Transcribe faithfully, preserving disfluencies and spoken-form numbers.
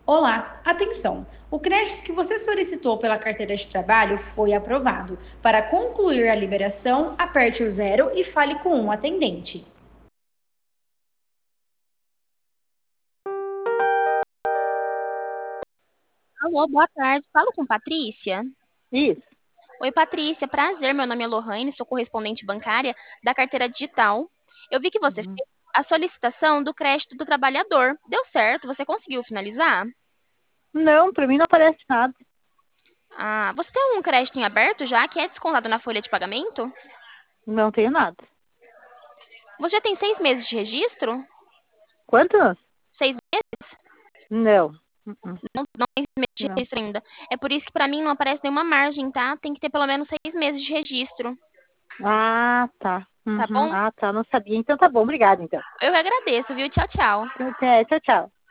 Olá, atenção! O crédito que você solicitou pela carteira de trabalho foi aprovado. Para concluir a liberação, aperte o zero e fale com um atendente. Alô, boa tarde. Falo com Patrícia? Isso. Oi, Patrícia. Prazer. Meu nome é Lohane, sou correspondente bancária da carteira digital. Eu vi que você Uhum. fez a solicitação do crédito do trabalhador. Deu certo? Você conseguiu finalizar? Não, para mim não aparece nada. Ah, você tem algum crédito em aberto já que é descontado na folha de pagamento? Não tenho nada. Você já tem seis meses de registro? Quanto? Seis meses? Não. Uhum. Não, não tem seis meses de Não. registro ainda. É por isso que pra mim não aparece nenhuma margem, tá? Tem que ter pelo menos seis meses de registro, Ah, tá. tá Uhum. bom? Ah, tá. Não sabia. Então tá bom. Obrigada, então. Eu agradeço, viu? Tchau, tchau. Até, tchau, tchau.